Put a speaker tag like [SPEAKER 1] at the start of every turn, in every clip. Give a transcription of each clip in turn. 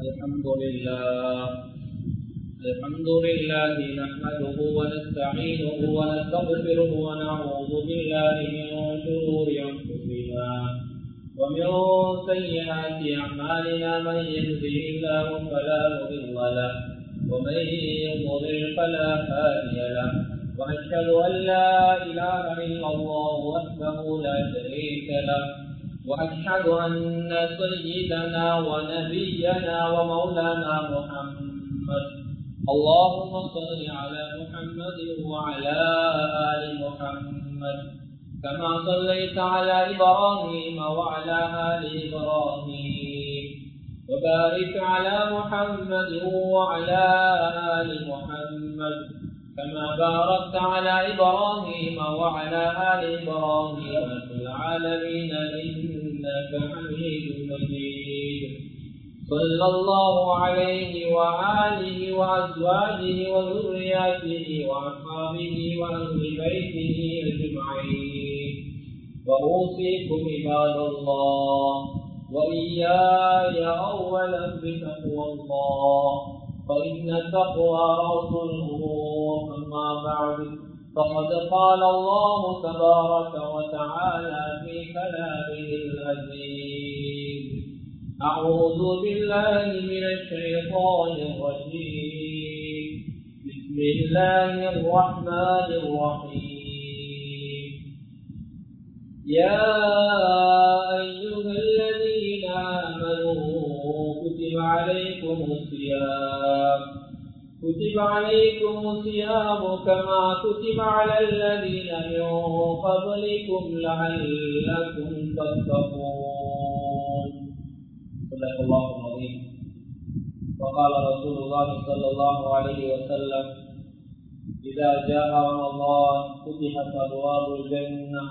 [SPEAKER 1] الحمد لله نحمده ونستعينه ونستغفره ونعوذ بالله من شرور أنفسنا ومن سيئات أعمالنا من يهده الله فلا مضل له ومن يضلل فلا هادي له وأشهد أن لا إله إلا الله وحده لا شريك له وأشهد أن سيدنا ونبينا ومولانا محمد اللهم صل على محمد وعلى آل محمد كما صليت على إبراهيم وعلى آل إبراهيم وبارك على محمد وعلى آل محمد كما باركت على إبراهيم وعلى آل إبراهيم في العالمين إنك حميد مجيد صلى الله عليه وآله وأزواجه وذرياته وأصحابه وأهل بيته أجمعين وأوصيكم عباد الله وإياي أولا بتقوى الله فإن التقوى رأس الأمور أما بعد فقد قال الله تبارك وتعالى في كلامه العزيز أعوذ بالله من الشيطان الرجيم بسم الله الرحمن الرحيم يا أيها الذين آمنوا كتب عليكم الصيام كما كتب على الذين من قبلكم لعلكم تتقون صدق الله العظيم وقال رسول الله صلى الله عليه وسلم إذا جاء رمضان فتحت أبواب الجنة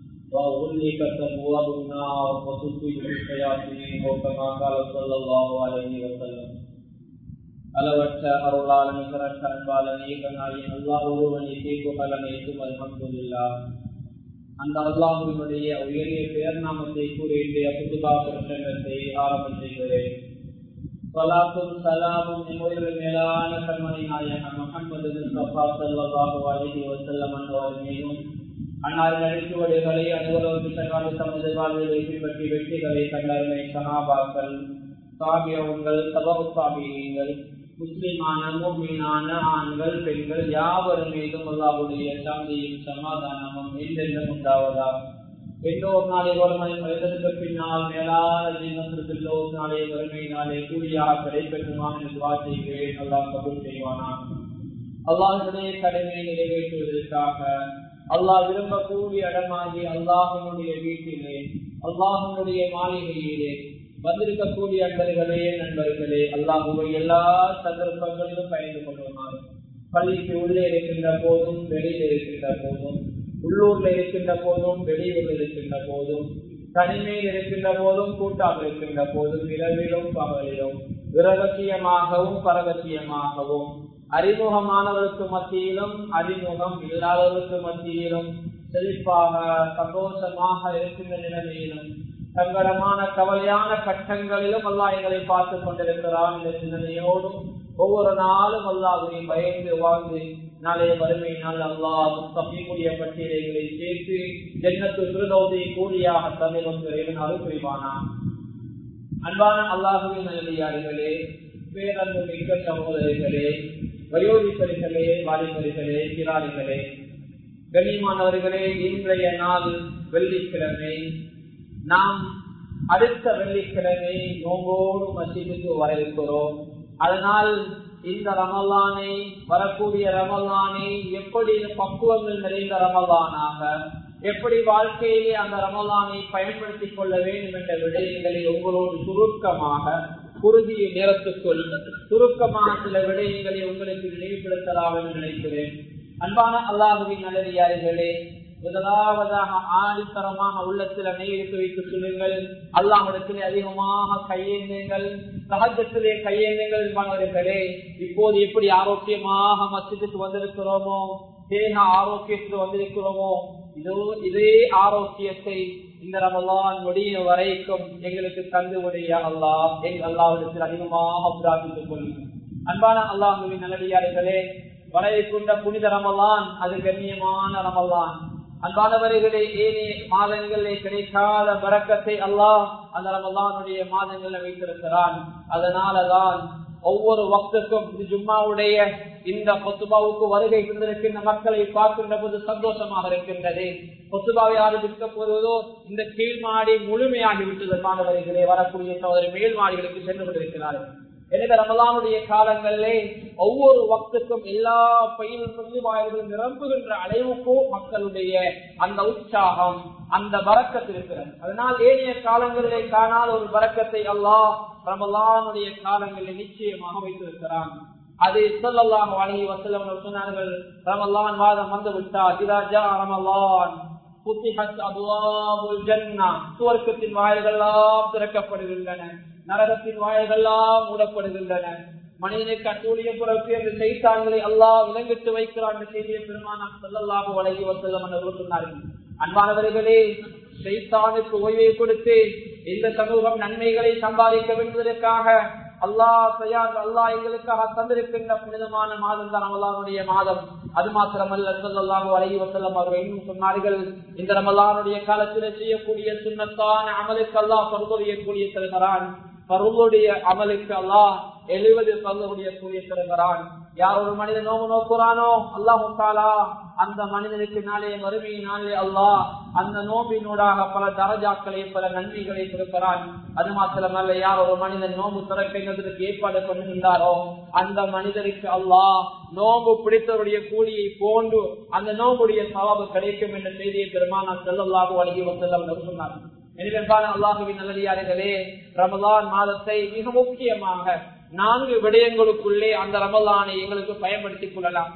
[SPEAKER 1] وغلقت أبواب النار وصفدت الشياطين وكما قال صلى الله عليه وسلم அளவற்ற அருளாளன் நிகரற்ற அன்பாளன் ஏகனாயின் அல்லாஹ் ஒருவனை புகழ் அனைத்தும் அல்ஹம்துலில்லாஹ். அந்த அல்லாஹ்வினுடைய உயரிய பெயர் நாமத்தை கூறி இன்றைய குதுபா பிரசங்கத்தை ஆரம்பம் செய்கிறேன். ஸலாத்தும் ஸலாமும் நம்முடைய மேலான கண்மணி நாயகம் முஹம்மது முஸ்தபா ஸல்லல்லாஹு அலைஹி வஸல்லம் அவர்கள் மீதும் அன்னாரின் அழைப்புவடைகளை அனுபவம் சகால தமது வாழ்வில் பின்பற்றி வெற்றிகளை கண்டறிந்த சஹாபாக்கள், தாபியங்கள், தபவு தாபியங்கள், முஸ்லிமான முஃமினான ஆண்கள் பெண்கள் யாவரும் மீதும் அல்லாஹ்வுடைய சாந்தியும் சமாதானமும் என்றென்றும் உண்டாவதாக. எல்லோர் நாளை வறுமை மனிதனுக்கு பின்னால் மேலான ஜீவனத்திற்கு நாளை வறுமையினாலே கூலியாக கிடைப்பெற்றுமான துஆ செய்கிறேன். அல்லாஹ் கபூல் செய்வானாக. அல்லாஹ்வுடைய கடமையை நிறைவேற்றுவதற்காக அல்லாஹ் விரும்பக்கூடிய இடமாகி அல்லாஹ்வினுடைய வீட்டிலே அல்லாஹ்வினுடைய மாளிகையிலே வந்திருக்கக்கூடிய அன்பர்களே நண்பர்களே, அல்லாஹ்வை எல்லா சந்தர்ப்பங்களிலும் பயந்து கொள்ளுமாறு பள்ளிக்கு உள்ளே இருக்கின்ற போதும் வெளியில் இருக்கின்ற போதும் உள்ளூர்ல இருக்கின்ற போதும் வெளியூர்ல இருக்கின்ற போதும் தனிமையில் இருக்கின்ற போதும் கூட்டாக இருக்கின்ற போதும் இரவிலும் பகலிலும் இரகசியமாகவும் பரகசியமாகவும் அறிமுகமானவருக்கு மத்தியிலும் அறிமுகம் இல்லாதவருக்கு மத்தியிலும் செழிப்பாக சந்தோஷமாக இருக்கின்ற நிலைமையிலும் சங்கடமான கவலையான கட்டங்களிலும் அல்லாஹ் எங்களை பார்த்துக் கொண்டிருக்கிறான் என்ற சிந்தனையோடும் ஒவ்வொரு நாளும் அல்லாஹ்வை பயந்து வாழ்ந்து நாளைய வறுமையினால் அல்லாஹ் தப்பிக்கூடிய பட்டியலைகளை சேர்த்து ஜன்னத்து ஃபிர்தௌஸை கூலியாக தந்திடும் இறைவன் அருள் புரிவானாக. அன்பான அல்லாஹ்வின் நல்லடியார்களே, பேரன்பு மிக்க சகோதரர்களே, வயோதிபர்களே, வாலிபர்களே, கிராரிகளே, கண்ணியமானவர்களே, இன்றைய நாள் வெள்ளிக்கிழமை. நாம் அடுத்த வெள்ளிக்கிழமை நோம்போடு மஸ்ஜிதுக்கு வர இருக்கிறோம். அதனால் இந்த ரமலானை, வரக்கூடிய ரமலானை எப்படி பக்குவங்கள் நிறைந்த ரமலானாக, எப்படி வாழ்க்கையிலே அந்த ரமலானை பயன்படுத்திக் கொள்ள வேண்டும் என்ற விடயங்களை உங்களோடு சுருக்கமாக குறுகிய நேரத்துக்குள் சுருக்கமான சில விடயங்களை உங்களுக்கு நினைவுபடுத்தலாம் என்று நினைக்கிறேன். அன்பான அல்லாஹ்வின் நல்லடியார்களே, முதலாவதாக ஆணித்தரமான உள்ளத்தில் அனைத்து வைத்து சொல்லுங்கள். அல்லாஹ்விடத்திலே அதிகமாக கையேந்துங்கள், சஹஜத்திலே கையேந்துங்கள். என்பார்களே, இப்போது எப்படி ஆரோக்கியமாக மஸ்ஜிதுக்கு வந்திருக்கிறோமோ, தேக ஆரோக்கியத்துக்கு வந்திருக்கிறோமோ இதே ஆரோக்கியத்தை இந்த ரமலான் முடிய வரைக்கும் எங்களுக்கு தந்துடைய அல்லாஹ் அல்லாஹ்விடத்தில் அதிகமாக பிரார்த்தித்துக் கொள்ளுங்கள். அன்பான அல்லாஹ்வின் நல்லடியார்களே, வரையறுக்கின்ற புனித ரமலான் அது கண்ணியமான ரமலான். அன்பானவர்களே, ஏனைய மாதங்களிலே கிடைக்காத பரக்கத்தை அல்லாஹ் அந்த ரமலானுடைய மாதங்களில் வைத்திருக்கிறான். அதனாலதான் ஒவ்வொரு வக்துக்கும் ஜும்மாவுடைய இந்த கொத்துபாவுக்கு வருகை தந்திருக்கின்ற மக்களை பார்க்கின்ற போது சந்தோஷமாக இருக்கின்றது. கொத்துபாவை ஆரம்பிக்க போவதோ இந்த கீழ் மாடி முழுமையாகிவிட்டது. மாணவர்களே, வரக்கூடிய சோதரி மேல் மாடிகளுக்கு சென்று கொண்டிருக்கிறார்கள். எனவே ரமலானுடைய காலங்களிலே ஒவ்வொரு வக்துக்கும் எல்லா பயிர்களும் நிரம்புகின்ற அளவுக்கும் மக்களுடைய அந்த உற்சாகம், அந்த பரக்கத் இருக்கிறது. அதனால் ஏனைய காலங்களிலே காணாத ஒரு பரக்கத்தை அல்லாஹ் ரமலானுடைய காலங்களில் நிச்சயமாக வைத்திருக்கிறான். அது ஸல்லல்லாஹு அலைஹி வஸல்லம் சொன்னார்கள், ரமலான் மாதம் வந்து விட்டால் இதா ஜா ரமலான் ஃபுத்திஹத் அப்வாபுல் ஜன்னah, சுவர்க்கத்தின் வாயில்கள் எல்லாம் திறக்கப்படுகின்றன, நரகத்தின் வாயில்கள் எல்லாம் மூடப்படுகின்றன. மனிதனுக்கு அட்டூழிய புறப்பு என்று சைத்தான்களை அல்லாஹ் விலங்கிட்டு வைக்கிறான் என்ற செய்தியை பெருமானார் ஸல்லல்லாஹு அலைஹி வஸல்லம் அவர்கள் சொன்னார்கள். அன்பானவர்களே, சைத்தானுக்கு ஓய்வை கொடுத்து இந்த சமூகம் நன்மைகளை சம்பாதிக்க வேண்டுவதற்காக அல்லாஹ் எங்களுக்காக தந்திருக்கின்ற புனிதமான மாதம் தான் ரமலானுடைய மாதம். அது மாத்திரமல்ல, ஸல்லல்லாஹு அலைஹி வஸல்லம் அவர்கள் இன்னும் சொன்னார்கள், இந்த ரமலானுடைய காலத்தில் செய்யக்கூடிய சுன்னத்தான அமலுக்கு அல்லாஹ் பருவடைய கூடிய தருகிறான். பருவடைய அமலுக்கு அல்லாஹ் 70 பருவடைய கூடிய தருகிறான். யார் ஒரு மனிதன் நோம்பு நோக்குறானோ அல்லாஹ் தஆலா அந்த மனிதனுக்கு நாளே மறுமை நாளே அல்லாஹ் அந்த நோம்பினூடாக பல தரஜாக்களை பல நன்மைகளை கொடுக்கிறான். அது மாத்திரமல்ல, யார் ஒரு மனிதன் நோம்பு திறக்கிறதுக்கு ஏற்பாடு பண்ணுகின்றாரோ அந்த மனிதருக்கு அல்லாஹ் நோம்பு பிடித்தவருடைய கூலியை போன்று அந்த நோம்புடைய சவாபு கிடைக்கும் என்ற செய்தியை பெருமானார் ஸல்லல்லாஹு அலைஹி வஸல்லம் சொன்னார். எனவே அல்லாஹ்வின் நல்லடியார்களே, ரமலான் மாதத்தை மிக முக்கியமாக 4 விடயங்களுக்குள்ளே அந்த ரமலானை எங்களுக்கு பயன்படுத்திக் கொள்ளலாம்.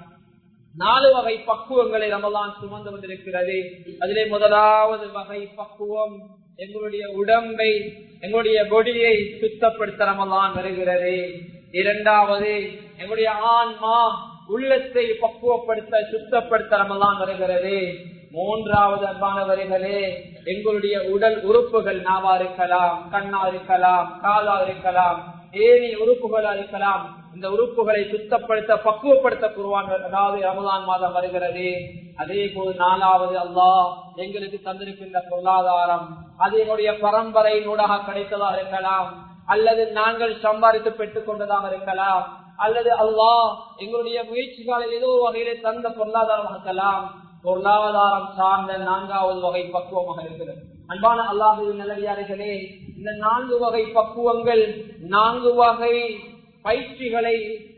[SPEAKER 1] 4 வகை பக்குவங்களை ரமலான் சுமந்து வந்திருக்கிறது. அதிலே முதலாவது வகை பக்குவம் எங்களுடைய உடம்பை, எங்களுடைய பொடியை சுத்தப்படுத்த ரமலான் வருகிறது. இரண்டாவது எங்களுடைய ஆன்மா உள்ளத்தை பக்குவப்படுத்த சுத்தப்படுத்த ரமலான் வருகிறது. மூன்றாவது அன்பானவர்களே, எங்களுடைய உடல் உறுப்புகள் நாவா இருக்கலாம், கண்ணா இருக்கலாம், காலா இருக்கலாம், ஏனைய உறுப்புகளா இருக்கலாம், இந்த உறுப்புகளை சுத்தப்படுத்த பக்குவப்படுத்த குர்ஆன் அதாவது ரமலான் மாதம் வருகிறது. அதே போது 4வது அல்லாஹ் எங்களுக்கு தந்திருக்கின்ற பொருளாதாரம், அது எங்களுடைய பரம்பரை நூடாக கிடைத்ததாக இருக்கலாம், அல்லது நாங்கள் சம்பாதித்து பெற்றுக் கொண்டதாக இருக்கலாம், அல்லது அல்லாஹ் எங்களுடைய முயற்சிகளில் ஏதோ ஒரு வகையிலே தந்த பொருளாதாரமாக இருக்கலாம். பொருளாதாரம் சார்ந்த 4வது வகை பக்குவமாக இருக்கிறது. அன்பான அல்லாஹ்வின் நல்லடியார்களே, இந்த 4 வகை பக்குவங்கள், 4 வகை பயிற்சிகளை,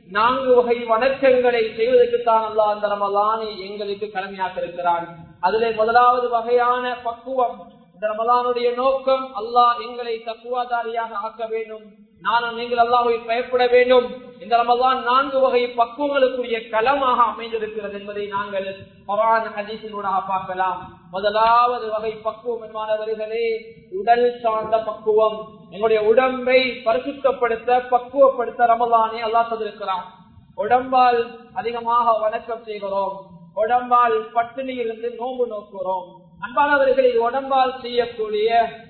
[SPEAKER 1] 4 வகை வணக்கங்களை செய்வதற்குத்தான் அல்லாஹ் அந்த ரமலானை எங்களுக்கு கடமையாக்க இருக்கிறான். அதிலே முதலாவது வகையான பக்குவம், இந்த ரமலானுடைய நோக்கம் அல்லாஹ் எங்களை தக்குவாதாரியாக ஆக்க வேண்டும், நானும் நீங்கள் அல்லாஹ்வை பயப்பட வேண்டும். இந்த ரமலான் 4 வகை பக்குவங்களுக்குரிய களமாக அமைந்திருக்கிறது என்பதை நாங்கள் குர்ஆன் ஹதீஸினூடாக பார்க்கலாம். முதலாவது வகை பக்குவம் என்பானவர்களே, உடல் சார்ந்த பக்குவம். எங்களுடைய உடம்பை பரிசுத்தப்படுத்த பக்குவப்படுத்த ரமலானை அல்லாஹ் தந்திருக்கிறான். உடம்பால் அதிகமாக வணக்கம் செய்கிறோம், உடம்பால் பட்டினியிலிருந்து நோன்பு நோக்குகிறோம். அன்பானவர்களை, உடம்பால் செய்யக்கூடிய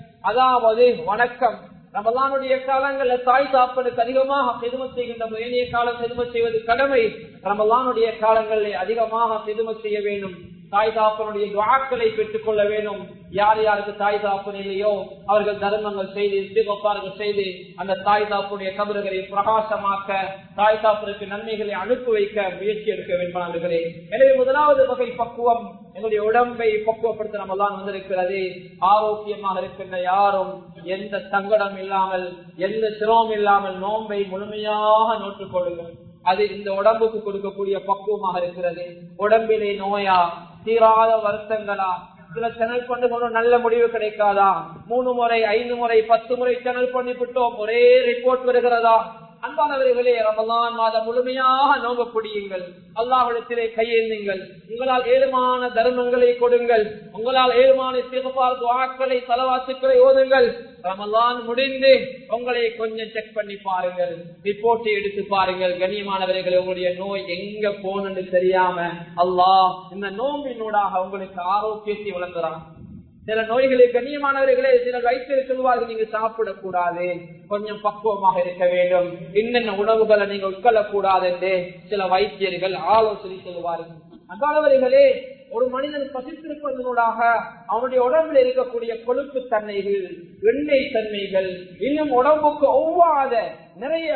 [SPEAKER 1] அதாவது வணக்கம் ரமலானுடைய காலங்களில் தாய் தாப்பனுக்கு அதிகமாக ஹிதுமத் செய்கின்ற ஏனைய காலம் ஹிதுமத் செய்வது கடமை. ரமலானுடைய காலங்களில் அதிகமாக ஹிதுமத் செய்ய வேண்டும். தாய் தாப்பனுடைய துஆக்களை பெற்றுக் கொள்ள வேண்டும். யார் யாருக்கு தாய் தாப்பன் இல்லையோ அவர்கள் தர்மங்கள் செய்து இஸ்திக்ஃபார்கள் செய்து அந்த தாய் தாப்புடைய கபறுகளை பிரகாசமாக்க, தாய் தாப்பனுக்கு நன்மைகளை அனுப்பி வைக்க முயற்சி எடுக்க வேண்டுமானவர்களே. எனவே முதலாவது வகை பக்குவம், எங்களுடைய உடம்பை பக்குவப்படுத்த ரமலான் வந்திருக்கிறது. ஆரோக்கியமாக இருக்கின்ற யாரும் எந்த சங்கடம் இல்லாமல், எந்த சிரமம் இல்லாமல் நோன்பை முழுமையாக நோற்றுக் கொள்ளுங்கள். அது இந்த உடம்புக்கு கொடுக்கக்கூடிய பக்குவமாக இருக்கிறது. உடம்பிலே நோயா, தீராத வருத்தங்களா, சில சேனல் பண்ணி கொண்டு நல்ல முடிவு கிடைக்காதா, 3 முறை 5 முறை 10 முறை சேனல் பண்ணி விட்டோம், ஒரே ரிப்போர்ட் வருகிறதா? அன்பானவர்களே, ரமலான் மாதம் முழுமையாக நோன்பு பிடியுங்கள், அல்லாஹ்விடத்திலே கையேந்துங்கள், உங்களால் ஏழுமான தர்மங்களை கொடுங்கள், உங்களால் ஏழுமான இஸ்திக்ஃபார் துஆக்களை ஸலவாத்துக்களை ஓதுங்கள். ரமலான் முடிந்து உங்களை கொஞ்சம் செக் பண்ணி பாருங்கள், ரிப்போர்ட்டை எடுத்து பாருங்கள். கண்ணியமானவர்களே, உங்களுடைய நோய் எங்க போனன்னு தெரியாம அல்லாஹ் இந்த நோம்பினூடாக உங்களுக்கு ஆரோக்கியத்தை வழங்குறான். சில நோய்களை கண்ணியமானவர்களே, சில வைத்தியர் சொல்வார்கள் நீங்க சாப்பிடக்கூடாது, கொஞ்சம் பக்குவமாக இருக்க வேண்டும், இன்னென்ன உணவுகளை நீங்க உட்கொள்ளக்கூடாது என்று சில வைத்தியர்கள் ஆலோசனை சொல்வார்கள். அன்பானவர்களே, ஒரு மனிதன் பசித்திருப்பதனூடாக அவனுடைய உடம்பில் இருக்கக்கூடிய கொழுப்பு தன்மைகள், எண்ணெய் தன்மைகள், இன்னும் உடம்புக்கு ஒவ்வாத நிறைய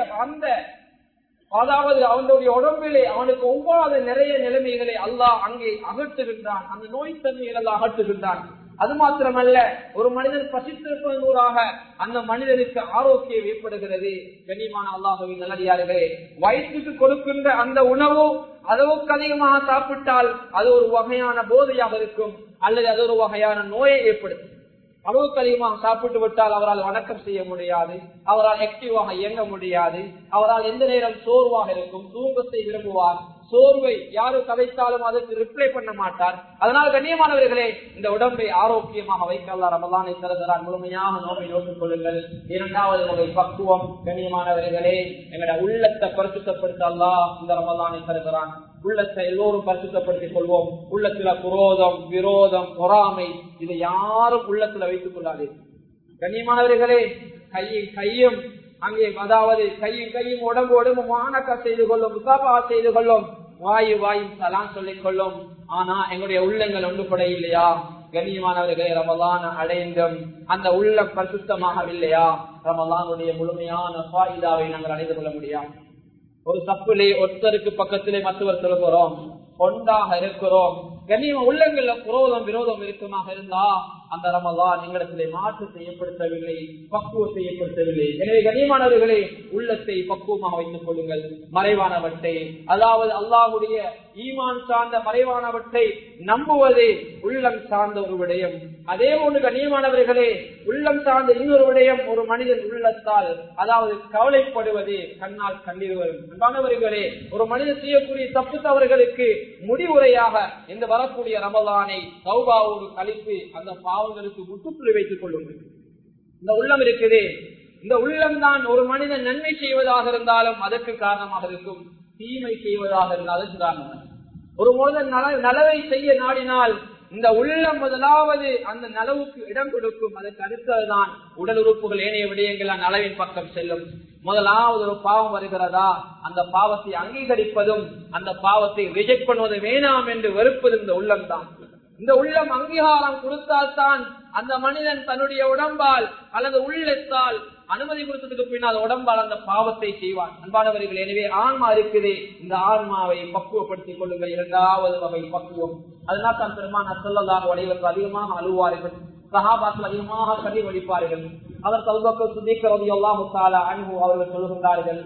[SPEAKER 1] அதாவது அவனுடைய உடம்பிலே அவனுக்கு ஒவ்வாத நிறைய நிலைமைகளை அல்லாஹ் அங்கே அகற்றுகின்றான். அந்த நோய் தன்மைகள் எல்லாம் அகற்றுகின்றான். அது மாத்திரமல்ல, ஒரு மனிதன் பசித்திருப்பதனூடாக அந்த மனிதனுக்கு ஆரோக்கியம் ஏற்படுகிறது. கண்ணியமான அல்லாஹ்வின் நல்லடியார்களே, வயிற்றுக்கு கொடுக்கின்ற அந்த உணவு அளவுக்கு அதிகமாக சாப்பிட்டால் அது ஒரு வகையான போதையாக இருக்கும், அல்லது அது ஒரு வகையான நோயை ஏற்படுத்தும். அளவுக்கு அதிகமாக சாப்பிட்டு விட்டால் அவரால் வணக்கம் செய்ய முடியாது, அவரால் ஆக்டிவாக இயங்க முடியாது, அவரால் எந்த நேரம் சோர்வாக இருக்கும், தூக்கத்தை விரும்புவார். சோர்வை யாரும் கதைத்தாலும் அதற்கு ரிப்ளை பண்ண மாட்டார். அதனால் கண்ணியமானவர்களே, இந்த உடம்பை ஆரோக்கியமாக வைக்க அல்லாஹ் ரமலானை தருகிறார். முழுமையாக நோக்கை நோக்கிக் கொள்ளுங்கள். இரண்டாவது வகை பக்குவம். கண்ணியமானவர்களே, எங்களுடைய உள்ளத்தை பரிசுத்தப்படுத்த அல்லாஹ் இந்த ரமலானை தருகிறான். உள்ளத்தை எல்லோரும் பரிசுத்தப்படுத்திக் கொள்வோம். உள்ளத்துல குரோதம், விரோதம், பொறாமை இதை யாரும் உள்ளத்துல வைத்துக் கொள்ளாது. கண்ணியமானவர்களே, கையும் அங்கே அதாவது கையும் உடம்பு மானக்கா செய்து கொள்ளும், முசாபா செய்து கொள்ளும், வாயும் சலாம் சொல்லிக் கொள்ளும். ஆனா எங்களுடைய உள்ளங்கள் ஒன்றுபட இல்லையா? கண்ணியமானவர்களே, ரமலான் அடைந்தும் அந்த உள்ளம் பரிசுத்தமாகவில்லையா? ரமலானுடைய முழுமையான ஃபாயிதாவை நாங்கள் அடைந்து கொள்ள முடியாது. ஒரு தப்பிலே ஒருத்தருக்கு பக்கத்திலே மற்றவர் சொல்கிறோம், ஒன்றாக இருக்கிறோம். கண்ணியம் உள்ளங்கள்ல குரோதம் விரோதம் இருக்குமாக இருந்தா அந்த ரமலான் எங்களிடத்திலே மாற்றத்தை ஏற்படுத்தவில்லை, பக்குவத்தை ஏற்படுத்தவில்லை. எனவே கண்ணியமானவர்களே, உள்ளத்தை பக்குவமாக வைத்துக் கொள்ளுங்கள். மறைவானவற்றை, அதாவது அல்லாஹ்வுடைய ஈமான் சார்ந்த மறைவானவற்றை நம்புவதே உள்ளம் சார்ந்த ஒரு விடயம். அதே ஒன்று கண்ணியமானவர்களே, உள்ளம் சார்ந்த இன்னொரு விடயம், ஒரு மனிதன் உள்ளத்தால் அதாவது கவலைப்படுவது கண்ணால் கண்ணீர் வரும். அன்பானவர்களே, ஒரு மனிதன் செய்யக்கூடிய தப்பு தவறுகளுக்கு முடிவுரையாக இந்த வரக்கூடிய ரமலானை தௌபாவோடு கழித்து அந்த பாவங்களுக்கு முற்றுப்புள்ளி வைத்துக் கொள்ளுங்கள். இந்த உள்ளம் இருக்குது, இந்த உள்ளம் தான் ஒரு மனிதன் நன்மை செய்வதாக இருந்தாலும் அதற்கு காரணமாக இருக்கும், தீமை செய்வதாக இருந்தால் அதற்கு காரணமாக. ஒரு மனிதன் நலவை செய்ய நாடினால் இந்த உள்ளம் முதலாவது அந்த நலவுக்கு இடம் கொடுக்கும். அதற்கு அடுத்ததுதான் உடல் உறுப்புகள், ஏனைய விடயங்கள் நலவின் பக்கம் செல்லும். முதலாவது ஒரு பாவம் வருகிறதா, அந்த பாவத்தை அங்கீகரிப்பதும் அந்த பாவத்தை ரிஜெக்ட் பண்ணுவது வேணாம் என்று வெறுப்பதும் இந்த உள்ளம் தான். இந்த உள்ளம் அங்கீகாரம் கொடுத்தால்தான் அந்த மனிதன் தன்னுடைய உடம்பால் அல்லது உள்ளத்தால் அனுமதி கொடுத்ததுக்கு பின்னால் உடம்பால் அந்த பாவத்தை செய்வான். அன்பானவர்கள், எனவே ஆன்மா இருக்குது, இந்த ஆன்மாவை பக்குவப்படுத்திக் கொள்ளுங்கள். இரண்டாவது வகை பக்குவம். அதனால் தான் பெருமான் ஸல்லல்லாஹு அலைஹி வஸல்லம் அதிகமாக அழுவார்கள், சஹாபாக்கள் அதிகமாக கண்ணீர் வடிப்பார்கள். அவர் அபூபக்கர் சித்திக் ரலியல்லாஹு தஆலா அன்ஹு அவர்கள் சொல்கின்றார்கள்,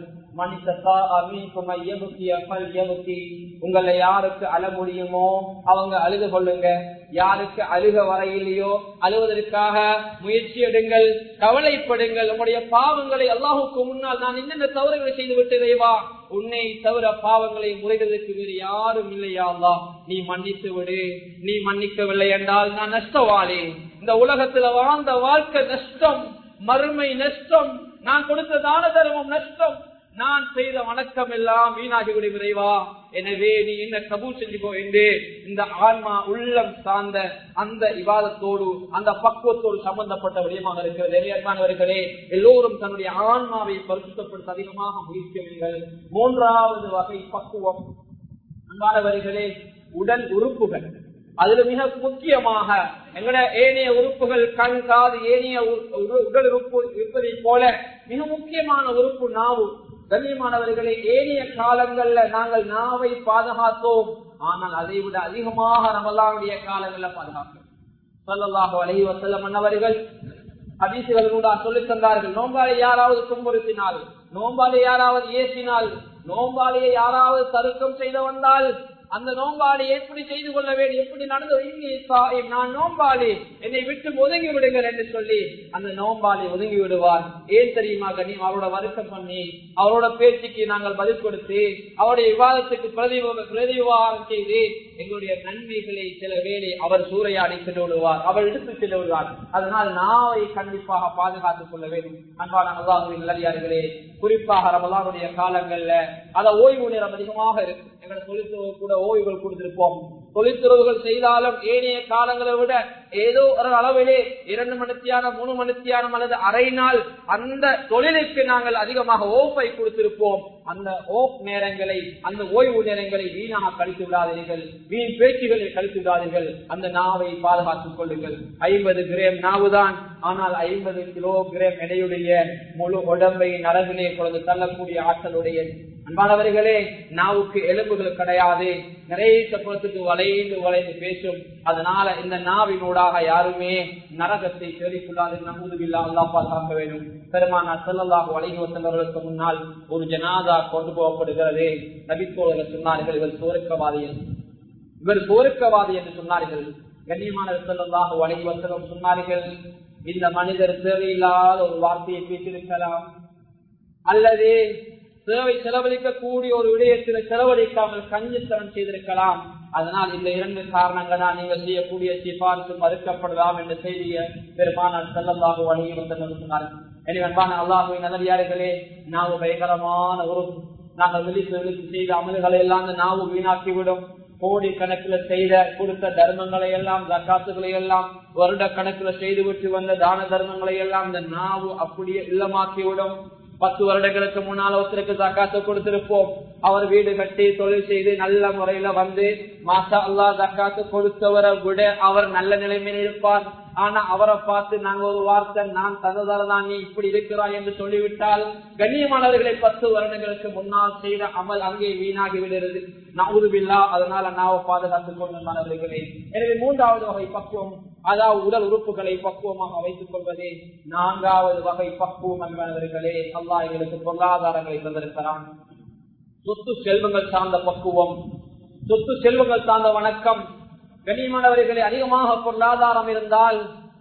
[SPEAKER 1] உங்களை யாருக்கு அழ முடியுமோ அவங்க அழுது கொள்ளுங்க, யாருக்கு அழுக வரையிலையோ அழுவதற்காக முயற்சி எடுங்கள், கவலைப்படுங்கள். உங்களுடைய பாவங்களை அல்லாஹுக்கு முன்னால் நான் என்னென்ன தவறுகளை செய்து விட்டதேவா, உன்னை தவிர பாவங்களை முறைகிறதுக்கு வேறு யாரும் இல்லையா அல்லாஹ், நீ மன்னித்து விடு. நீ மன்னிக்கவில்லை என்றால் நான் நஷ்டவாளி. இந்த உலகத்துல வாழ்ந்த வாழ்க்கை நஷ்டம், மறுமை நஷ்டம், நான் கொடுத்த தான தர்மம் நஷ்டம், நான் செய்த வணக்கம் எல்லாம் வீணாகிவிட விரைவா. எனவே நீ என்ன கபூல் செஞ்சுக்கோ என்று இந்த ஆன்மா உள்ளம் சார்ந்த அந்த இபாதத்தோடு அந்த பக்குவத்தோடு சம்பந்தப்பட்ட விடயமாக இருக்கிறது. அன்பானவர்களே, எல்லோரும் தன்னுடைய ஆன்மாவை பரிசுத்தப்படுத்த அதிகமாக முயற்சியுங்கள். மூன்றாவது வகை பக்குவம். அன்பானவர்களே, உடல் உறுப்புகள். அதுல மிக முக்கியமாக எங்கட ஏனைய உறுப்புகள், கண், காது, ஏனைய உடல் உறுப்பு இருப்பதை போல மிக முக்கியமான உறுப்பு நாவு. கண்ணியமானவர்களை, ஏனைய காலங்கள்ல நாங்கள் நாவை பாதுகாத்தோம், ஆனால் அதை விட அதிகமாக ரமலானுடைய காலங்கள்ல பாதுகாக்கிறோம். ஸல்லல்லாஹு அலைஹி வஸல்லம் அவர்கள் ஹதீஸ்களிலூடா சொல்லித் தந்தார்கள், நோம்பாளை யாராவது துன்புறுத்தினால், நோம்பாளை யாராவது ஏசினால், நோம்பாளையை யாராவது தருக்கம் செய்து வந்தால் அந்த நோம்பாளி எப்படி செய்து கொள்ள வேண்டும், எப்படி நடந்து நான் நோம்பாளி என்னை விட்டு ஒதுங்கி விடுங்கள் என்று சொல்லி அந்த நோம்பாளி ஒதுங்கி விடுவார். ஏன் தெரியுமா கண்ணியம், அவரோட வருத்தம் பண்ணி அவரோட பேச்சுக்கு நாங்கள் பதில் கொடுத்து அவருடைய விவாதத்துக்கு பிரதிவாரம் செய்து எங்களுடைய நன்மைகளை சில வேளை அவர் சூறையாடி சென்று விடுவார், அவர் எடுத்து சென்று விடுவார். அதனால் நாவை கண்டிப்பாக பாதுகாத்துக் கொள்ள வேண்டும். அன்பான அல்லாஹ்வின் நல்லடியார்களே, குறிப்பாக ரமலானுடைய காலங்கள்ல அத ஓய்வு நேரம் அதிகமாக இருக்கு. எங்களை தொழிற்துறவு கூட ஓய்வுகள் கொடுத்திருப்போம். தொழிற்துறவுகள் செய்தாலும் ஏனைய காலங்களை விட ஏதோ ஒரு அளவிலே 2 மணித்தியானம் 3 மணித்தியானம் அல்லது அரை நாள் அந்த தொழிலுக்கு நாங்கள் அதிகமாக ஓப்பை கொடுத்திருப்போம். அந்த ஓப் நேரங்களை, அந்த ஓய்வு நேரங்களை வீணாக கழித்து விடாதீர்கள், வீண் பேச்சுகளை கழித்து விடாதீர்கள். அந்த நாவை பாதுகாத்துக் கொள்ளுங்கள். 50 கிராம் நாவுதான், ஆனால் 50 கிலோகிராம் எடையுடைய முழு உடம்பை நரகிலே கொண்டு தள்ளக்கூடிய ஆற்றலுடைய அன்பானவர்களே, நாவுக்கு எலும்புகள் கிடையாது, நிறைய சப்பத்துக்கு வளைந்து வளைந்து பேசும். அதனால இந்த நாவினூடாக யாருமே நரகத்தை தேடிக்கொள்ளாது. நம்புதில்லா அல்லாஹ் பாதுகாக்க வேண்டும். பெருமானார் ஸல்லல்லாஹு அலைஹி வஸல்லம் முன்னால் ஒரு ஜனாதா கொண்டு போகப்படுகிறது. நபித்தோழர்கள் சொன்னார்கள், இவர் சுவர்க்கவாதி என்று சொன்னார்கள். கண்ணியமானவர் ஸல்லல்லாஹு அலைஹி வஸல்லம் சொன்னார்கள், இந்த மனிதர் தேவையில்லாத ஒரு வார்த்தையை பேசியிருக்கலாம், அல்லது சேவை செலவழிக்கக்கூடிய ஒரு விடயத்தில் செலவழிக்காமல் கஞ்சித்தனம் செய்திருக்கலாம். அதனால் இந்த 2 காரணங்களால் நீங்கள் செய்யக்கூடிய சிபாரிசு மறுக்கப்படலாம் என்ற செய்தியை பெருமானார் ஸல்லல்லாஹு அலைஹி வஸல்லம் சொன்னார்கள். எனவே அன்பான அல்லாஹ்வின் நல்லடியார்களே, நாவு பயங்கரமான ஒரு நாங்கள் விழித்து செய்த அமல்களை எல்லாம் அந்த நாவு வீணாக்கிவிடும். கோடி கணக்கில் செய்த கொடுத்த தர்மங்களை எல்லாம், ஜக்காத்துகளை எல்லாம், வருட கணக்கில் செய்துவிட்டு வந்த தான தர்மங்களை எல்லாம் இந்த நாவு அப்படியே இல்லமாக்கிவிடும். 10 வருடங்களுக்கு முன்னால் ஒருத்தருக்கு ஜக்காத்து கொடுத்திருப்போம். அவர் வீடு கட்டி தொழில் செய்து நல்ல முறையில வந்து மாஷா அல்லாஹ் ஜக்காத்து கொடுத்தவரை விட அவர் நல்ல நிலைமையில் இருப்பார். ஆனா அவரை பார்த்து நாங்க ஒரு வார்த்தை, நான் தந்ததால்தான் நீ இப்படி இருக்கிறாய் என்று சொல்லிவிட்டால் கண்ணியமானவர்களை 10 வருடங்களுக்கு முன்னால் செய்த அமல் அங்கே வீணாகி விடுகிறது. நவுதுபில்லா. அதனால நாவை பாதுகாத்துக் கொள்ளுமானவர்களே. எனவே 3வது வகை பக்குவம், அதாவது உடல் உறுப்புகளை பக்குவமாக வைத்துக் கொள்வதே 4வது வகை பக்குவம். என்பவர்களே, அல்லாஹ் எங்களுக்கு பொருளாதாரங்களை தந்திருக்கிறான். சொத்து செல்வங்கள் சார்ந்த பக்குவம், சொத்து செல்வங்கள் சார்ந்த வணக்கம். கண்ணியமானவர்களே, அதிகமாக பொருளாதாரம் இருந்தால்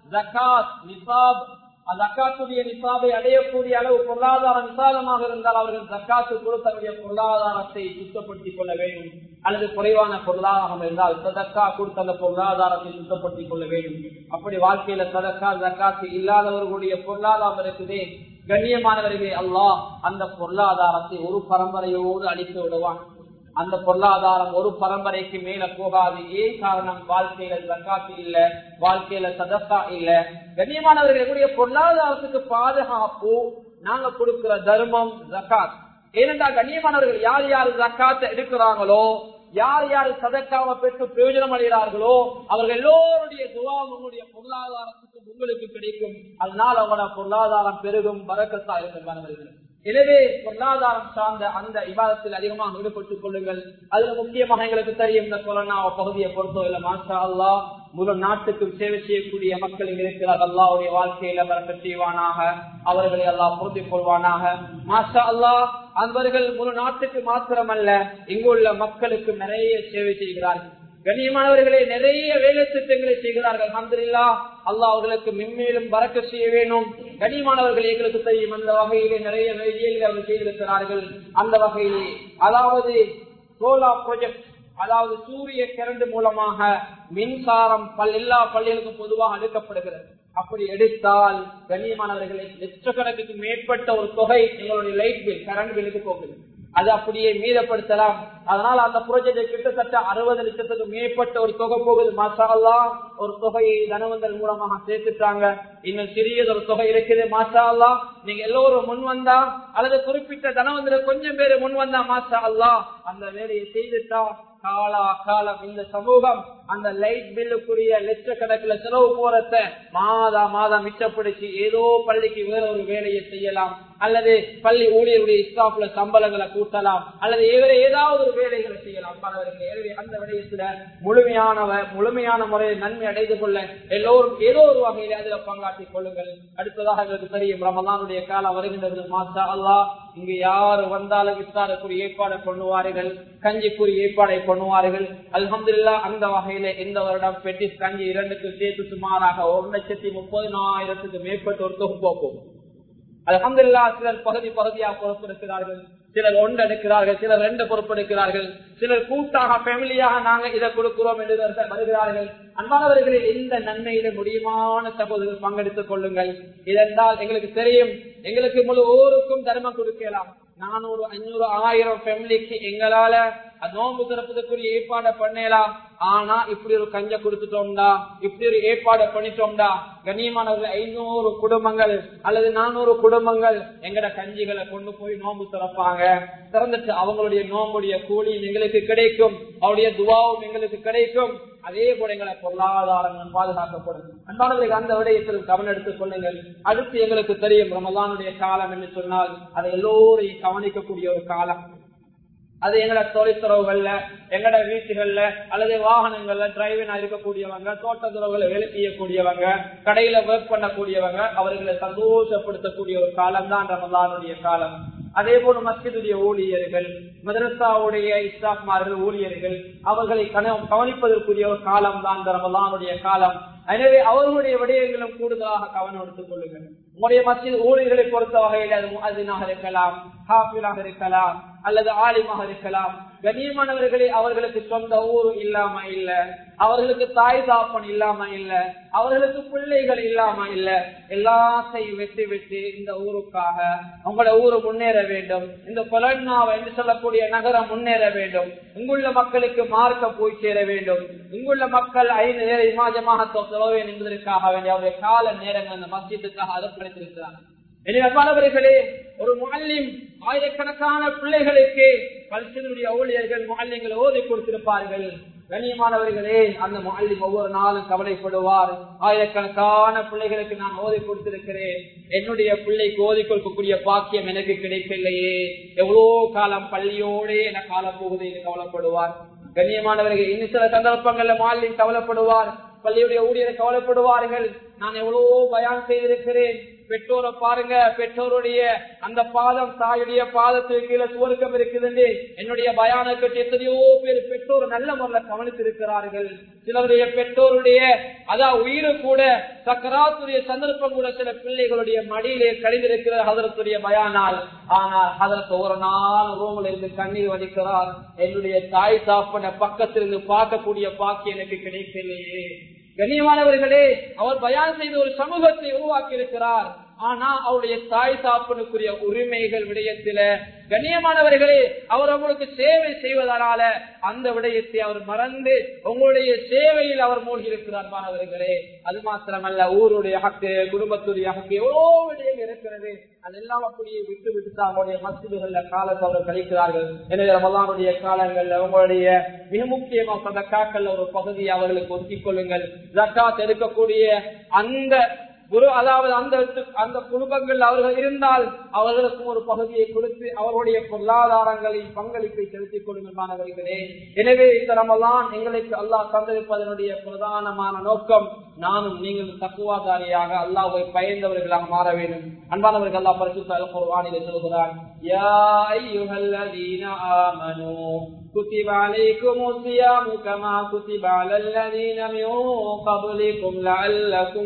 [SPEAKER 1] ஜகாத் நிசாப், ஜகாத்துடைய நிசாபை அடையக்கூடிய அளவு பொருளாதாரம் விசாலமாக இருந்தால் அவர்கள் ஜகாத்து கொடுத்தவருடைய பொருளாதாரத்தை சுத்தப்படுத்திக் கொள்ள வேண்டும். அல்லது குறைவான பொருளாதாரம் இருந்தால் சதக்கா கொடுத்த அந்த பொருளாதாரத்தை சுத்தப்படுத்திக் கொள்ள வேண்டும். அப்படி வாழ்க்கையில சதக்கா ஜகாத்து இல்லாதவர்களுடைய பொருளாதாரம் இருக்குதே, கண்ணியமானவர்களே, அல்லாஹ் அந்த பொருளாதாரத்தை ஒரு பரம்பரையோடு அழித்து விடுவான். அந்த பொருளாதாரம் ஒரு பரம்பரைக்கு மேல போகாது. ஏன் காரணம்? வாழ்க்கையில ஜகாத்து இல்ல, வாழ்க்கையில சதக்கா இல்ல. கண்ணியமானவர்களுடைய பொருளாதாரத்துக்கு பாதுகாப்பு நாங்க கொடுக்கிற தர்மம் ஜகாத். ஏனென்றால் கண்ணியமானவர்கள் யார் யார் ஜகாத்தை எடுக்கிறாங்களோ, யார் யார் சதக்காவை பெற்று பிரயோஜனம் அடைகிறார்களோ அவர்கள் எல்லோருடைய துவாவும் உங்களுடைய பொருளாதாரத்துக்கு உங்களுக்கு கிடைக்கும். அதனால் அவங்களோட பொருளாதாரம் பெருகும், பரக்கத்தா இருக்கும். எனவே பொருளாதாரம் சார்ந்த அந்த விவாதத்தில் அதிகமாக ஈடுபட்டுக் கொள்ளுங்கள். அதுல முக்கியமாக எங்களுக்கு தெரியும், இந்த கொரோனா பகுதியை பொறுத்தவரை மாஷா அல்லாஹ் முழு நாட்டுக்கு சேவை செய்யக்கூடிய மக்கள் இங்கு இருக்கிறார். அல்லாஹ்வுடைய வாழ்க்கையில பரக்கத் செய்வானாக, அவர்களை அல்லாஹ் பொருந்திக் கொள்வானாக. மாஷா அல்லாஹ் அவர்கள் முழு நாட்டுக்கு மாத்திரமல்ல, இங்குள்ள மக்களுக்கு நிறைய சேவை செய்கிறார்கள். கண்ணியமானவர்களே, நிறைய வேலை திட்டங்களை செய்கிறார்கள். அல்ஹம்துலில்லாஹ், அல்லாஹ் அவர்களுக்கு மென்மேலும் பரக்கத் செய்ய வேண்டும். கண்ணியமானவர்கள், எங்களுக்கு தெரியும் அந்த வகையிலே நிறைய வேலைகளை அவர்கள் செய்திருக்கிறார்கள். அந்த வகையிலே அதாவது சோலார் ப்ராஜெக்ட், அதாவது சூரிய கரண்ட் மூலமாக மின்சாரம் எல்லா பள்ளிகளுக்கும் பொதுவாக எடுக்கப்படுகிறது. அப்படி எடுத்தால் கண்ணியமானவர்களை லட்சக்கணக்குக்கு மேற்பட்ட ஒரு தொகை எங்களுடைய லைட் பில், கரண்ட் பில்லுக்கு போகுது. அது அப்படியே மீதப்படுத்தலாம். அதனால அந்த ப்ராஜெக்ட் கிட்டத்தட்ட 60 லட்சத்துக்கு மேற்பட்ட ஒரு தொகை போகுது. மாஷா அல்லாஹ், ஒரு தொகையை தனவந்தர் மூலமாக சேர்த்துட்டாங்க. இன்னும் சிறியது ஒரு தொகை இருக்குது. மாஷா அல்லாஹ், நீங்க எல்லோரும் முன் வந்தா அல்லது குறிப்பிட்ட தனவந்தர் கொஞ்சம் பேரு முன் வந்தா மாஷா அல்லாஹ் அந்த வேலையை செய்துட்டா காலா காலம் இந்த சமூகம் அந்த லைட் பில்லுக்குரிய லட்சக்கணக்கில் செலவு போறத மாதம் மிச்சப்படுத்தி ஏதோ பள்ளிக்கு வேற ஒரு வேலையை செய்யலாம், அல்லது பள்ளி ஊழியருடைய ஸ்டாஃப்ல சம்பளங்களை கூட்டலாம், அல்லது ஏதாவது ஒரு வேலைகளை செய்யலாம். எனவே அந்த விடயத்துல முழுமையான முறையில் நன்மை அடைந்து கொள்ள எல்லோரும் ஏதோ ஒரு வகையில அதுல பங்காற்றிக் கொள்ளுங்கள். அடுத்ததாக எங்களுக்கு தெரியும், ரமலானுடைய காலம் வருகின்றது. மாஷா அல்லாஹ், இங்கு யாரு வந்தாலும் இஃப்தாருக்குரிய ஏற்பாடு பண்ணுவார்கள், கஞ்சிக்குரிய ஏற்பாடை பண்ணுவார்கள். அல்ஹம்துலில்லாஹ் அந்த வகையில இந்த வருடம் பெட்டிஸ் கஞ்சி 2க்கு சேர்த்து சுமாராக 1,30,000 மேற்பட்ட ஒரு தொகுப்போக்கும். அல்ஹம்துலில்லாஹ் சிலர் பகுதியாக பொறுப்பெடுக்கிறார்கள், சிலர் 1 எடுக்கிறார்கள், சிலர் 2 பொறுப்பெடுக்கிறார்கள், சிலர் கூட்டாக ஃபேமிலியாக நாங்க இதை கொடுக்கிறோம் என்று வருகிறார்கள். அன்பானவர்களே, இந்த நன்மையில முடியுமான சகோதரர்கள் பங்கெடுத்துக் கொள்ளுங்கள். இதென்றால் எங்களுக்கு தெரியும், எங்களுக்கு முழு ஊருக்கும் தர்மம் கொடுக்கலாம். 400, 500, 1000 ஃபேமிலிக்கு எங்களால நோன்பு திறப்பதற்குரிய ஏற்பாடு பண்ணலாம். ஆனா இப்படி ஒரு கஞ்ச கொடுத்துட்டோம்டா, இப்படி ஒரு ஏற்பாடு பண்ணிட்டோம்டா, கண்ணியமானவர்கள் 500 குடும்பங்கள் அல்லது 400 குடும்பங்கள் எங்கட கஞ்சிகளை கொண்டு போய் நோன்பு திறப்பாங்க. திறந்துட்டு அவங்களுடைய நோம்புடைய கூலியும் எங்களுக்கு கிடைக்கும், அவருடைய துவாவும் எங்களுக்கு கிடைக்கும். அதே போல எங்களை பொருளாதாரங்கள் பாதுகாக்கப்படும். அன்பானவர்களுக்கு அந்த விடயத்தில் கவனம் எடுத்துக் கொள்ளுங்கள். அடுத்து எங்களுக்கு தெரியும், ரமலானுடைய காலம் என்று சொன்னால் அதை எல்லோரையும் கவனிக்கக்கூடிய ஒரு காலம். அது எங்கட தொழிற்துறவுகள்ல, எங்கட வீட்டுகள்ல அல்லது வாகனங்கள்ல டிரைவிங் இருக்கக்கூடியவங்க, தோட்டத்துறவுகளை வேலை செய்யக்கூடியவங்க, கடையில ஒர்க் பண்ணக்கூடியவங்க, அவர்களை சந்தோஷப்படுத்தக்கூடிய ஒரு காலம் தான் ரமலானுடைய காலம். அதே போல மஸ்ஜிதுடைய ஊழியர்கள், மதரசாவுடைய இஸ்லாமார்கள் ஊழியர்கள், அவர்களை கவனிப்பதற்குரிய ஒரு காலம் தான் இந்த ரமலானுடைய காலம். எனவே அவர்களுடைய விடயங்களும் கூடுதலாக கவனம் எடுத்துக் கொள்ளுங்கள். உங்களுடைய மஸ்ஜித் ஊழியர்களை பொறுத்த வகையில் அது முஅஸ்ஸினாக இருக்கலாம், ஹாஃபிலாக இருக்கலாம் அல்லது ஆலிமாக இருக்கலாம். கண்ணியமானவர்களே, அவர்களுக்கு சொந்த ஊர் இல்லாம இல்ல, அவர்களுக்கு தாய் தாப்பன் இல்லாம இல்ல, அவர்களுக்கு பிள்ளைகள் இல்லாம இல்ல, எல்லாத்தையும் வெட்டி இந்த ஊருக்காக உங்களோட ஊரு முன்னேற வேண்டும், இந்த கொலன்னாவை என்று சொல்லக்கூடிய நகரம் முன்னேற வேண்டும், இங்குள்ள மக்களுக்கு மார்க்க போய் சேர வேண்டும், இங்குள்ள மக்கள் 5 நேர இமாஜமாக தொழுவேன் என்பதற்காக வேண்டிய அவருடைய கால நேரங்கள் அந்த மஸ்ஜிதுக்காக அதற்கெடுத்திருக்கிறார். அன்பானவர்களே, ஒரு முஅல்லிம் ஆயிரக்கணக்கான பிள்ளைகளுக்கு பல்சினுடைய ஊழியர்கள் முஅல்லிம்கள் ஓதி கொடுத்திருப்பார்கள். கண்ணியமானவர்களே, அந்த முஅல்லிம் ஒவ்வொரு நாளும் கவலைப்படுவார், ஆயிரக்கணக்கான பிள்ளைகளுக்கு நான் ஓதி கொடுத்திருக்கிறேன், என்னுடைய பிள்ளைக்கு ஓதி கொடுக்கக்கூடிய பாக்கியம் எனக்கு கிடைக்கலையே, எவ்வளோ காலம் பள்ளியோடே என காலம் போகுது என்று கவலைப்படுவார். கண்ணியமானவர்கள், இன்னும் சில சந்தர்ப்பங்கள்ல முஅல்லிம் கவலைப்படுவார், பள்ளியுடைய ஊழியரை கவலைப்படுவார்கள், நான் எவ்வளவோ பயான் செய்திருக்கிறேன், பெற்றோரை பாருங்க, பெற்றோருடைய அந்த பாதம் தாயுடைய பாதத்துக்கு கீழே சுவர்க்கம் இருக்குது, என்னுடைய பயானுக்கு எத்தனையோ பேர் பெற்றோர் நல்ல முறையில் கவனித்திருக்கிறார்கள். சிலருடைய பெற்றோருடைய உயிரு கூட சக்கராத்துடைய சந்தர்ப்பம் கூட சில பிள்ளைகளுடைய மடியிலே கழிந்திருக்கிறது ஹதரத்துடைய பயானால். ஆனால் ஹதரத் ஒரு நாள் ரூமில் இருந்து கண்ணீர் வடிக்கிறார், என்னுடைய தாய் தாப்பன பக்கத்திலிருந்து பார்க்கக்கூடிய பாக்கி எனக்கு கிடைக்கலையே. கண்ணியமானவர்களே, அவர் பயான் செய்த ஒரு சமூகத்தை உருவாக்கி இருக்கிறார். ஆனா அவருடைய தாய் தாப்பனுக்குரிய உரிமைகள் விடயத்தில கண்ணியமானவர்களே, அவர் உங்களுக்கு சேவை செய்வதனால அந்த விடயத்தை அவர் மறந்து உங்களுடைய சேவையில் அவர் மூழ்கி இருக்கிறார். மாணவர்களே, அது மாத்திரமல்ல, ஊருடைய ஹக்கு, குடும்பத்துடைய ஹக்கு, எவ்வளோ விடயம் இருக்கிறது, அதெல்லாம் அப்படியே விட்டு தான் அவருடைய மஸ்ஜிதுகள்ல காலத்தை அவர் கழிக்கிறார்கள். எனவே ரமலானுடைய காலங்கள்ல உங்களுடைய மிக முக்கியமாக சதக்காக்கள்ல ஒரு பகுதியை அவர்களுக்கு ஒதுக்கிக் கொள்ளுங்கள். ஜக்காத் எடுக்கக்கூடிய அந்த அதாவது அந்த குடும்பங்கள் அவர்கள் இருந்தால் அவர்களுக்கும் ஒரு பகுதியை கொடுத்து அவர்களுடைய பொருளாதாரங்களின் பங்களிப்பை செலுத்திக் கொள்ளுங்கள் மாணவர்களே. எனவே இந்த ரமலான் எங்களுக்கு அல்லாஹ் தந்திருப்பதனுடைய பிரதானமான நோக்கம், நானும் நீங்கள் தக்குவாதாரியாக அல்லாஹ்வை பயந்தவர்களாக மாற வேண்டும். அன்பானவர்கள், அல்லாஹ் பரிசுத்த அல் குர்ஆனிலே சொல்கிறார், யா அய்யுஹல்லதீன ஆமனூ كتب عليكم الصيام كما كتب على الذين من قبلكم لعلكم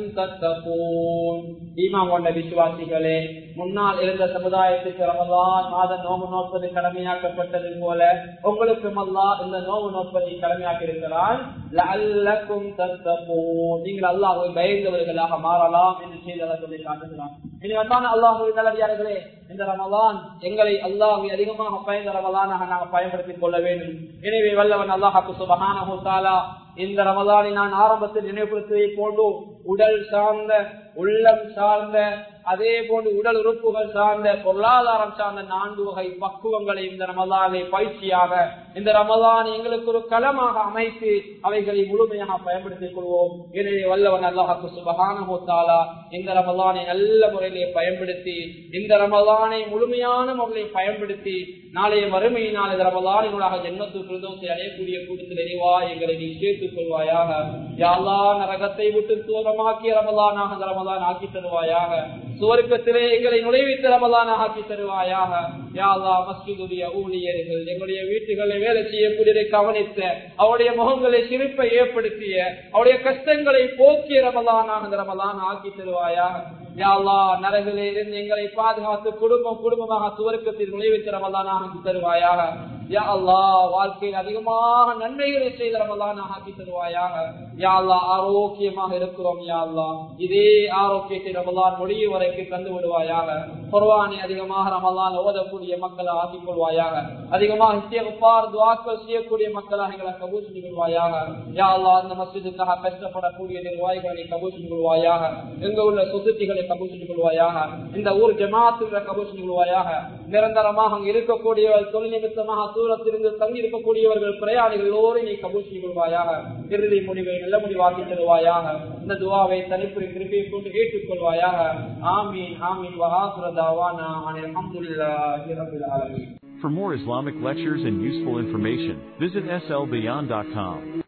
[SPEAKER 1] تتقون. ஈமான் கொண்ட விசுவாசிகளே, முன்னால் இருந்த சமுதாயத்துக்கு ரமலான் மாதம் நோம்பு நோற்பது கடமையாக்கப்பட்டது போல உங்களுக்கும் அல்லாஹ் இந்த நோம்பு நோற்பதை கடமையாக்கி இருக்கிறான். லஅல்லக்கும் தத்தகூன், நீங்கள் அல்லாஹ்வை பயந்தவர்களாக மாறலாம் என்று செய்தவர் சொல்லி காட்டுகிறான். இனி வந்தான அல்லாஹ்வின் நல்லடியார்களே, இந்த ரமலான் எங்களை அல்லாஹ்வை அதிகமாக பயந்த ரமலானாக நாம் பயன்படுத்திக் கொள்ள வேண்டும். எனவே வல்லவன் அல்லாஹ் சுப்ஹானஹு வ தஆலா இந்த ரமலானை நான் ஆரம்பத்தில் நினைவுபடுத்தியதை போன்று உடல் சார்ந்த, உள்ளம் சார்ந்த, அதே போன்று உடல் உறுப்புகள் சார்ந்த, பொருளாதாரம் சார்ந்த 4 வகை பக்குவங்களை இந்த ரமலானை பயிற்சியாக, இந்த ரமலான் எங்களுக்கு ஒரு களமாக அமைத்து அவைகளை முழுமையாக பயன்படுத்திக் கொள்வோம். எனவே வல்லவன் அல்லாஹ் சுப்ஹானஹு வ தஆலா இந்த ரமலானை நல்ல முறையிலே பயன்படுத்தி, இந்த ரமலானை முழுமையான முறையில் பயன்படுத்தி நாளைய மறுமையினால் இந்த ரமலானினூடாக ஜன்னத்துல் ஃபிர்தௌஸை அடையக்கூடிய கூட்டத்தில் இறைவா எங்களை நீ சேர்த்துக் கொள்வாயாக. யா அல்லாஹ் நரகத்தை விட்டு தூரமாக்கிய ரமலானாக இந்த ரமலான் ஆக்கி தருவாயாக. சுவர்க்கத்திலே எங்களை நுழைவித்து ரமலானாக ஆக்கி தருவாயாக. யா அல்லாஹ் மஸ்ஜிதுடைய ஊழியர்கள் எங்களுடைய வீட்டுகளை வேலை செய்யக்கூடியதை கவனித்த அவருடைய முகங்களை சிரிப்பை ஏற்படுத்திய அவருடைய கஷ்டங்களை போக்கிய ரமலானாக இந்த ரமலான் ஆக்கி தருவாயாக. யா அல்லாஹ் நரகிலே இருந்து எங்களை பாதுகாத்து குடும்பமாக சுவர்க்கத்தில் நுழைவித்து ரமலானாக ஆக்கி தருவாயாக. யா அல்லாஹ் வாழ்க்கையில் அதிகமாக நன்மைகளை செய்த ரமலானாக ஆக்கி தருவாயாக. யா அல்லாஹ் ஆரோக்கியமாக இருக்கிறோம். யா அல்லாஹ் இதே ஆரோக்கியத்தை ரமலான் முடியும் வரைக்கும் தந்து விடுவாயாக. குர்ஆனை அதிகமாக ரமலான் ஓதக்கூடிய மக்களை ஆக்கிக் கொள்வாயாக. அதிகமாக இஸ்திக்ஃபார் துஆக்கள் செய்யக்கூடிய மக்களாக எங்களை கபூல் செய்து கொள்வாயாக. யா அல்லாஹ் அந்த மஸ்ஜிதுக்காக கஷ்டப்படக்கூடிய நிர்வாகிகளை கபூல் செய்து கொள்வாயாக. எங்க உள்ள சொத்துக்களை கபூல் செய்து கொள்வாயாக. இந்த ஊர் ஜமாஅத்துகளை கபூல் செய்து கொள்வாயாக. நிரந்தரமாக இருக்கக்கூடியவர்கள் தொழில் நிமித்தமாக தூரத்திலிருந்து தங்கி இருக்கக்கூடியவர்கள் பிரயாணிகள் எல்லோரும் நீ கபூல் செய்து கொள்வாயாக. இறுதி முடிவை நல்ல முடிவாக்கி தருவாயாக. இந்த துஆவை தனிப்புரி கிருபையை கொண்டு ஏற்றுக்கொள்வாயாக. ஆமீன் ஆமீன். வஆகிரு தஅவானா அல்ஹம்துலில்லாஹி ரப்பில் ஆலமீன்.
[SPEAKER 2] For more Islamic lectures and useful information, visit slbeyond.com.